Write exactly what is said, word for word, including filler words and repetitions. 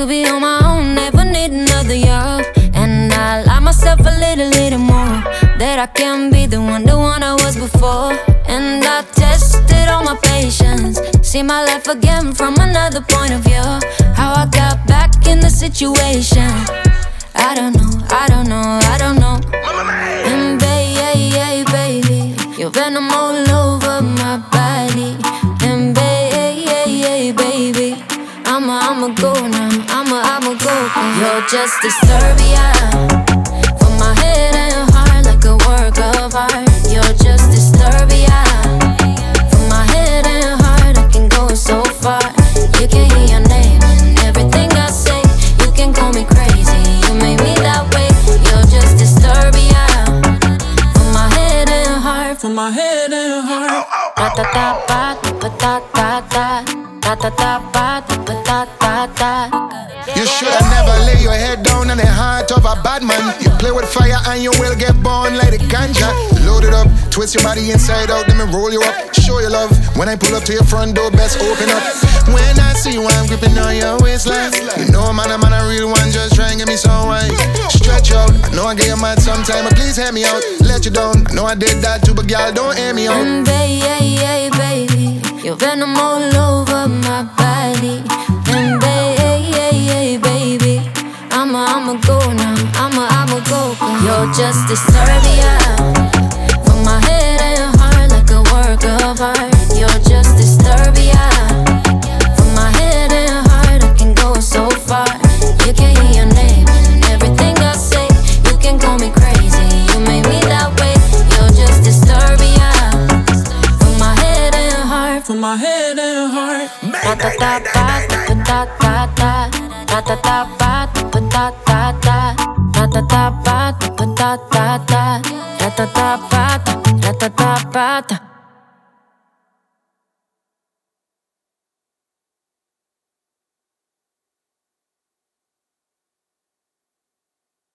to be on my own, never need another year. And I lie myself a little, little more, that I can be the one, the one I was before. And I tested all my patience, see my life again from another point of view. How I got back in the situation, I don't know, I don't know, I don't know. And baby, baby, your venom all over my body. And baby, baby, I'ma, I'ma go now, I'ma, I'ma go. You're just disturbia, for my head and heart, like a work of art. You're just disturbia, for my head and heart, I can go so far. You can hear your name and everything I say. You can call me crazy, you made me that way. You're just disturbia, for my head and heart, For my head and heart. Da da da ba da da da da da da da ba da da da da. You should never lay your head down on the heart of a bad man. You play with fire and you will get burned like a ganja. Load it up, twist your body inside out, then me roll you up. Show your love, when I pull up to your front door, best open up. When I see you, I'm gripping on your waistline. You know man, I'm on a real one, just try and get me some wine. Stretch out, I know I get you mad sometime, but please hear me out. Let you down, I know I did that too, but girl, don't hear me out. And baby, baby, your venom all over my body. And baby, baby, I'ma, I'ma go now, I'ma, I'ma go. You're just disturbia, for my head and heart, like a work of art. You're just disturbia, for my head and heart, I can go so far. You can hear your name and everything I say. You can call me crazy, you made me that way. You're just disturbia, for my head and heart. For my head and heart. Da da da ba da da da da da da da ba da da da da da da ba da da da da da da da ba da da da ba da.